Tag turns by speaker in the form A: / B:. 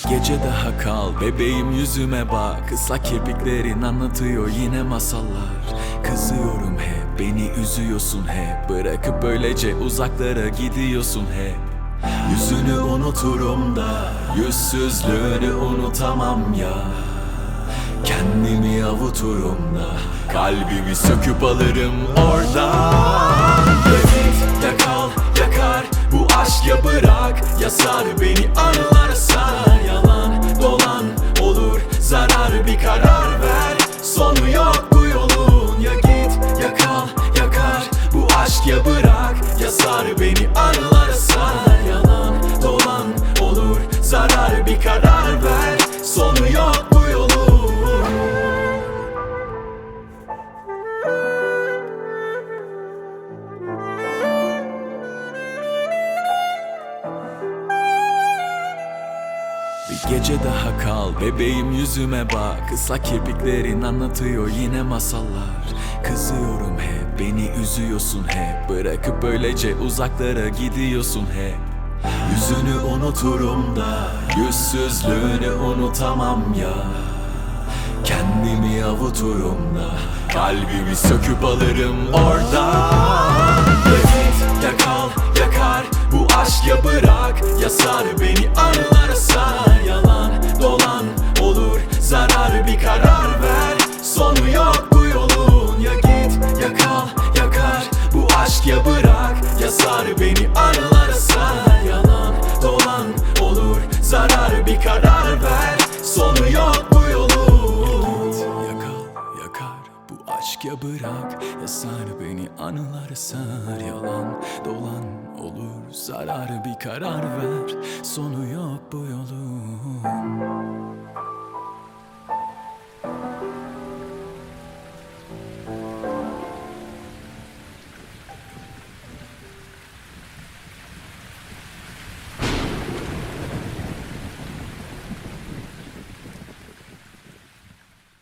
A: Bir gece daha kal bebeğim, yüzüme bak. Islak kirpiklerin anlatıyor yine masallar. Kızıyorum hep, beni üzüyorsun hep. Bırakıp böylece uzaklara gidiyorsun hep. Yüzünü unuturum da yüzsüzlüğünü unutamam ya. Kendimi avuturum da kalbimi söküp alırım oradan. Ya git ya kal ya kar, bu aşk ya bırak ya sar beni anılara sar. Yalan dolan olur zarar, bir karar ver, sonu yok bu yolun. Ya git ya kal ya kar, bu aşk ya bırak ya sar beni anılara sar. Yalan dolan olur zarar, bir karar ver, sonu yok bu yolun. Bir gece daha kal bebeğim, yüzüme bak. Islak kirpiklerin anlatıyor yine masallar. Kızıyorum hep, beni üzüyorsun hep. Bırakıp böylece uzaklara gidiyorsun hep. Yüzünü unuturum da yüzsüzlüğünü unutamam ya. Kendimi avuturum da kalbimi söküp alırım oradan. Ya git ya kal ya kar, bu aşk ya bırak ya sar beni anılara sar. Yalan dolan olur zarar, bir karar ver, sonu yok bu yolun. Ya git ya kal ya kar, bu aşk ya bırak ya sar beni anılara sar. Yalan dolan olur zarar, bir karar ver, sonu yok bu yolun. Ya kal ya kar, bu aşk ya bırak ya sar beni anılara sar. Yalan dolan olur zarar, bir karar ver, sonu yok bu yolun.